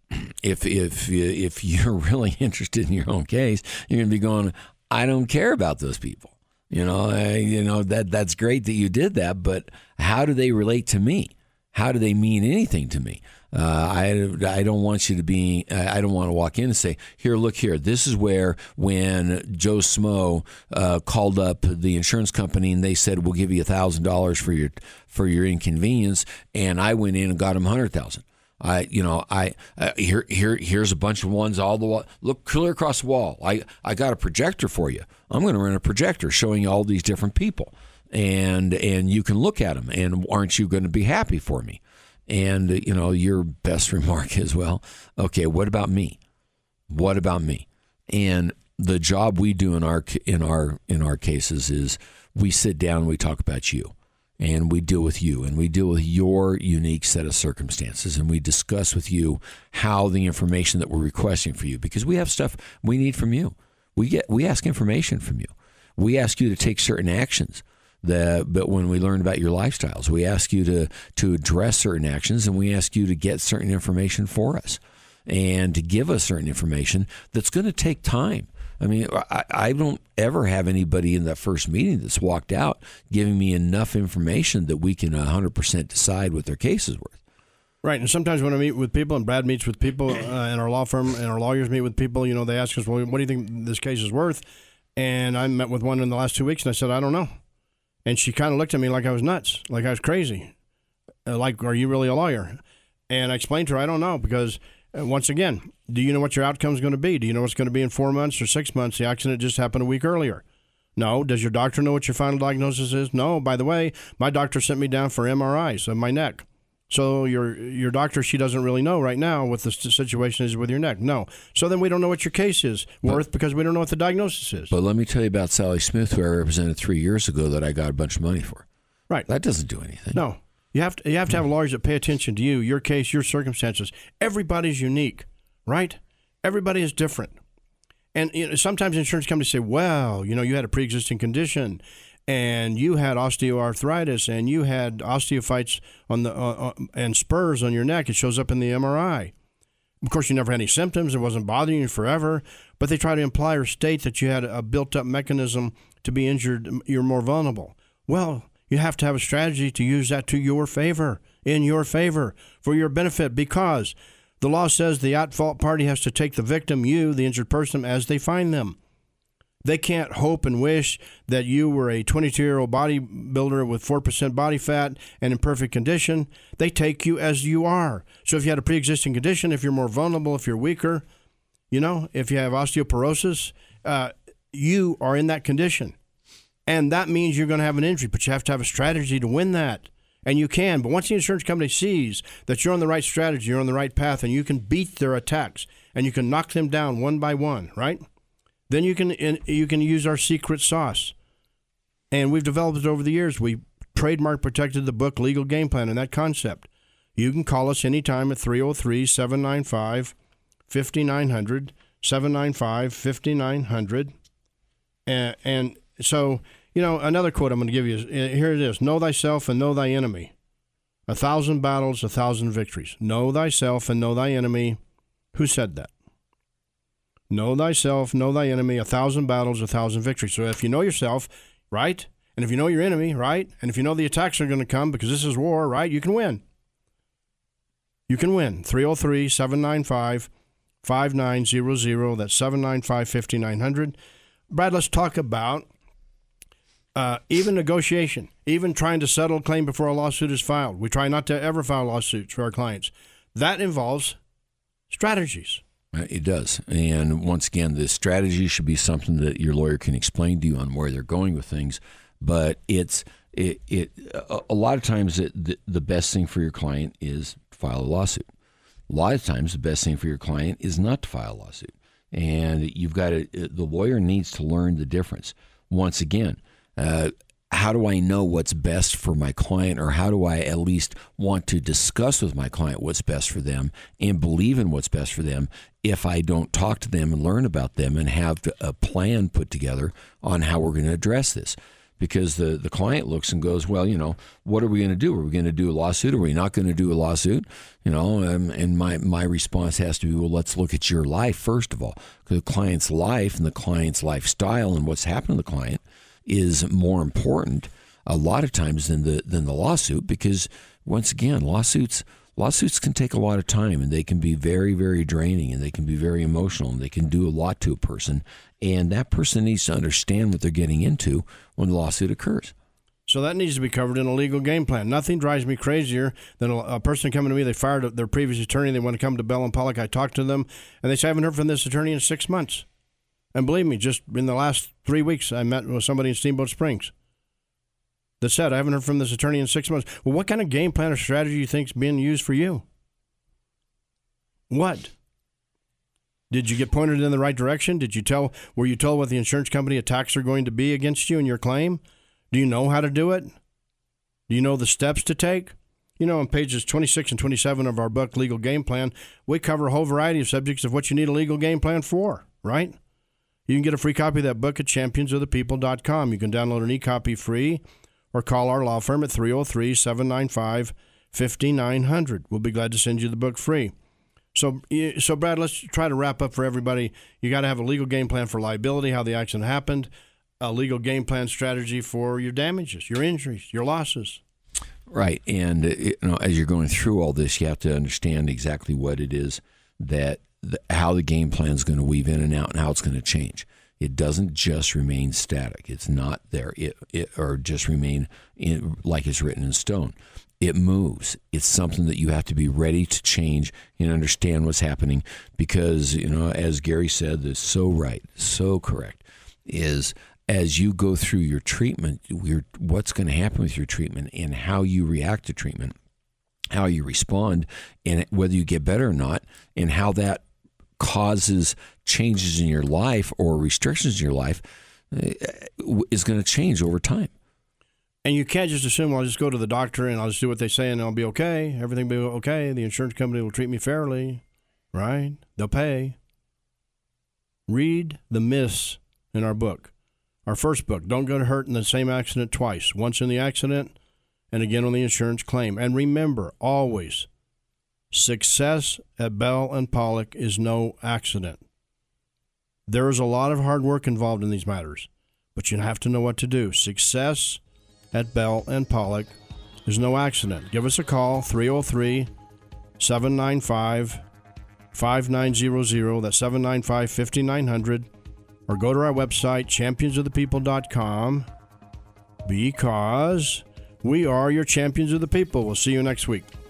If if if you're really interested in your own case, you're going to be going, I don't care about those people. You know, I, you know that that's great that you did that, but how do they relate to me? How do they mean anything to me? Uh, I I don't want you to be. I don't want to walk in and say, here, look here. This is where when Joe Smo uh, called up the insurance company and they said we'll give you a thousand dollars for your for your inconvenience, and I went in and got him a hundred thousand. I, you know, I uh, here, here, here's a bunch of ones all the wall. Look clear across the wall. I, I got a projector for you. I'm going to run a projector showing you all these different people, and and you can look at them. And aren't you going to be happy for me? And uh, you know, your best remark is, well, okay, what about me? What about me? And the job we do in our in our in our cases is we sit down and we talk about you, and we deal with you, and we deal with your unique set of circumstances, and we discuss with you how the information that we're requesting for you, because we have stuff we need from you. We get we ask information from you. We ask you to take certain actions. The, but when we learn about your lifestyles, we ask you to to address certain actions, and we ask you to get certain information for us and to give us certain information that's going to take time. I mean, I, I don't ever have anybody in that first meeting that's walked out giving me enough information that we can one hundred percent decide what their case is worth. Right, and sometimes when I meet with people, and Brad meets with people, uh, and our law firm and our lawyers meet with people, you know, they ask us, well, what do you think this case is worth? And I met with one in the last two weeks, and I said, I don't know. And she kind of looked at me like I was nuts, like I was crazy. Uh, like, are you really a lawyer? And I explained to her, I don't know, because uh, once again, do you know what your outcome is going to be? Do you know what's going to be in four months or six months? The accident just happened a week earlier. No. Does your doctor know what your final diagnosis is? No. By the way, my doctor sent me down for M R Is of my neck. So your your doctor, she doesn't really know right now what the situation is with your neck. No. So then we don't know what your case is worth but, because we don't know what the diagnosis is. But let me tell you about Sally Smith, who I represented three years ago that I got a bunch of money for. Right. That doesn't do anything. No. You have to you have to have lawyers that pay attention to you, your case, your circumstances. Everybody's unique, right? Everybody is different. And you know, sometimes insurance companies say, well, you know, you had a pre-existing condition, and you had osteoarthritis, and you had osteophytes on the uh, uh, and spurs on your neck. It shows up in the M R I. Of course, you never had any symptoms. It wasn't bothering you forever. But they try to imply or state that you had a built-up mechanism to be injured. You're more vulnerable. Well, you have to have a strategy to use that to your favor, in your favor, for your benefit, because the law says the at-fault party has to take the victim, you, the injured person, as they find them. They can't hope and wish that you were a twenty-two-year-old bodybuilder with four percent body fat and in perfect condition. They take you as you are. So if you had a pre-existing condition, if you're more vulnerable, if you're weaker, you know, if you have osteoporosis, uh, you are in that condition. And that means you're going to have an injury, but you have to have a strategy to win that. And you can. But once the insurance company sees that you're on the right strategy, you're on the right path, and you can beat their attacks, and you can knock them down one by one, right? Then you can you can use our secret sauce. And we've developed it over the years. We trademark protected the book Legal Game Plan and that concept. You can call us anytime at three oh three, seven nine five, five nine zero zero, seven nine five, five nine zero zero. And, and so, you know, another quote I'm going to give you is, here it is, know thyself and know thy enemy. A thousand battles, a thousand victories. Know thyself and know thy enemy. Who said that? Know thyself, know thy enemy, a thousand battles, a thousand victories. So if you know yourself, right, and if you know your enemy, right, and if you know the attacks are going to come because this is war, right, you can win. You can win. three oh three, seven nine five, five nine zero zero. That's seven nine five, five nine zero zero. Brad, let's talk about uh, even negotiation, even trying to settle a claim before a lawsuit is filed. We try not to ever file lawsuits for our clients. That involves strategies. It does. And once again, the strategy should be something that your lawyer can explain to you on where they're going with things. But it's it, it a, a lot of times it, the, the best thing for your client is to file a lawsuit. A lot of times the best thing for your client is not to file a lawsuit. And you've got to, the lawyer needs to learn the difference. Once again, uh, how do I know what's best for my client, or how do I at least want to discuss with my client what's best for them and believe in what's best for them if I don't talk to them and learn about them and have a plan put together on how we're going to address this? Because the, the client looks and goes, well, you know, what are we going to do? Are we going to do a lawsuit? Are we not going to do a lawsuit? You know, um, and my, my response has to be, well, let's look at your life first of all. Because the client's life and the client's lifestyle and what's happened to the client is more important a lot of times than the than the lawsuit, because once again, lawsuits lawsuits can take a lot of time, and they can be very, very draining, and they can be very emotional, and they can do a lot to a person, and that person needs to understand what they're getting into when the lawsuit occurs. So that needs to be covered in a legal game plan. Nothing drives me crazier than a, a person coming to me, they fired their previous attorney, they want to come to Bell and Pollock, I talk to them, and they say, I haven't heard from this attorney in six months. And believe me, just in the last three weeks, I met with somebody in Steamboat Springs that said, I haven't heard from this attorney in six months. Well, what kind of game plan or strategy do you think is being used for you? What? Did you get pointed in the right direction? Did you tell? Were you told what the insurance company attacks are going to be against you in your claim? Do you know how to do it? Do you know the steps to take? You know, on pages twenty-six and twenty-seven of our book, Legal Game Plan, we cover a whole variety of subjects of what you need a legal game plan for, right? You can get a free copy of that book at champions of the people dot com. You can download an e-copy free or call our law firm at three oh three, seven nine five, five nine zero zero. We'll be glad to send you the book free. So, so Brad, let's try to wrap up for everybody. You got to have a legal game plan for liability, how the accident happened, a legal game plan strategy for your damages, your injuries, your losses. Right. And you know, as you're going through all this, you have to understand exactly what it is that the, how the game plan is going to weave in and out and how it's going to change. It doesn't just remain static. It's not there it, it or just remain in, like it's written in stone. It moves. It's something that you have to be ready to change and understand what's happening because, you know, as Gary said, that's so right, so correct, is as you go through your treatment, your, what's going to happen with your treatment and how you react to treatment, how you respond, and whether you get better or not, and how that causes changes in your life or restrictions in your life is going to change over time. And you can't just assume, well, I'll just go to the doctor and I'll just do what they say and I'll be okay. Everything will be okay. The insurance company will treat me fairly, right? They'll pay. Read the myths in our book. Our first book, Don't Get Hurt in the Same Accident Twice. Once in the accident and again on the insurance claim. And remember, always, success at Bell and Pollock is no accident. There is a lot of hard work involved in these matters, but you have to know what to do. Success at Bell and Pollock is no accident. Give us a call, three oh three, seven nine five, five nine zero zero. That's seven nine five, five nine zero zero. Or go to our website, champions of the people dot com, because we are your champions of the people. We'll see you next week.